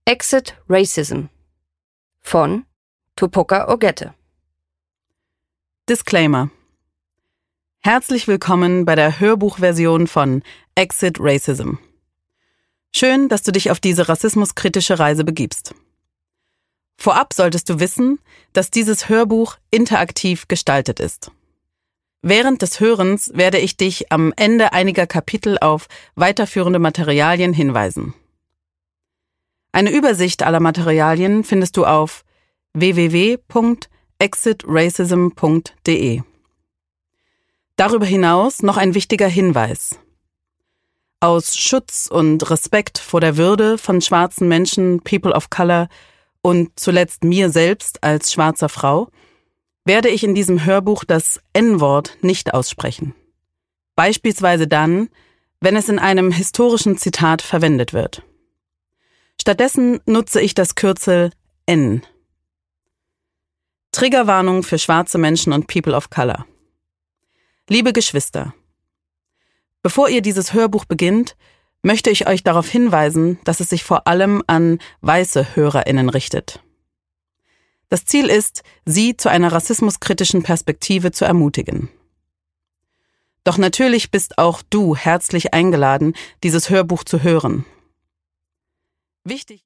Exit Racism von Tupoka Ogette. Disclaimer. Herzlich willkommen bei der Hörbuchversion von Exit Racism. Schön, dass du dich auf diese rassismuskritische Reise begibst. Vorab solltest du wissen, dass dieses Hörbuch interaktiv gestaltet ist. Während des Hörens werde ich dich am Ende einiger Kapitel auf weiterführende Materialien hinweisen. Eine Übersicht aller Materialien findest du auf www.exitracism.de. Darüber hinaus noch ein wichtiger Hinweis. Aus Schutz und Respekt vor der Würde von schwarzen Menschen, People of Color und zuletzt mir selbst als schwarzer Frau, werde ich in diesem Hörbuch das N-Wort nicht aussprechen. Beispielsweise dann, wenn es in einem historischen Zitat verwendet wird. Stattdessen nutze ich das Kürzel N. Triggerwarnung für schwarze Menschen und People of Color. Liebe Geschwister, bevor ihr dieses Hörbuch beginnt, möchte ich euch darauf hinweisen, dass es sich vor allem an weiße HörerInnen richtet. Das Ziel ist, sie zu einer rassismuskritischen Perspektive zu ermutigen. Doch natürlich bist auch du herzlich eingeladen, dieses Hörbuch zu hören. Wichtig